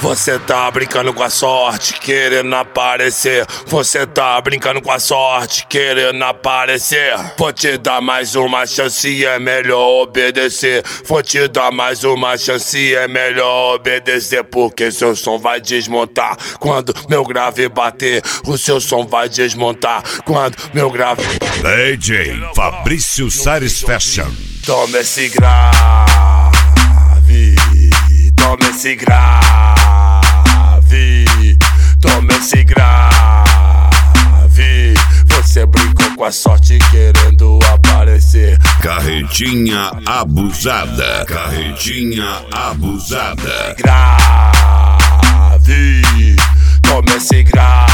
Você tá brincando com a sorte, querendo aparecer. Você tá brincando com a sorte, querendo aparecer. Vou te dar mais uma chance, é melhor obedecer. Vou te dar mais uma chance, é melhor obedecer. Porque seu som vai desmontar quando meu grave bater. O seu som vai desmontar quando meu grave... DJ Fabrício Sares Fashion. Toma esse grave, toma esse grave, toma esse grave. Você brincou com a sorte querendo aparecer. Carretinha abusada, carretinha abusada. Grave, toma esse grave.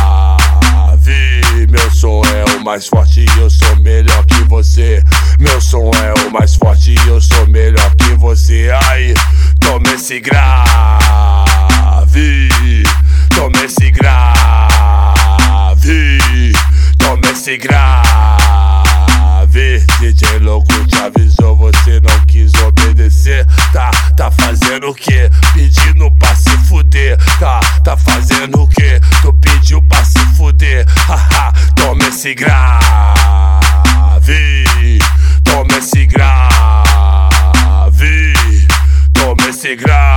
Meu som é o mais forte e eu sou melhor que você. Meu som é o mais forte e eu sou melhor que você. Aí, toma esse grave, toma esse grave, toma esse grave. DJ louco te avisou, você não quis obedecer. Tá fazendo o quê? Pedindo pra se fuder. Tá fazendo o quê? Tu pediu pra se fuder. Haha, toma esse grave, toma esse grave, toma esse grave.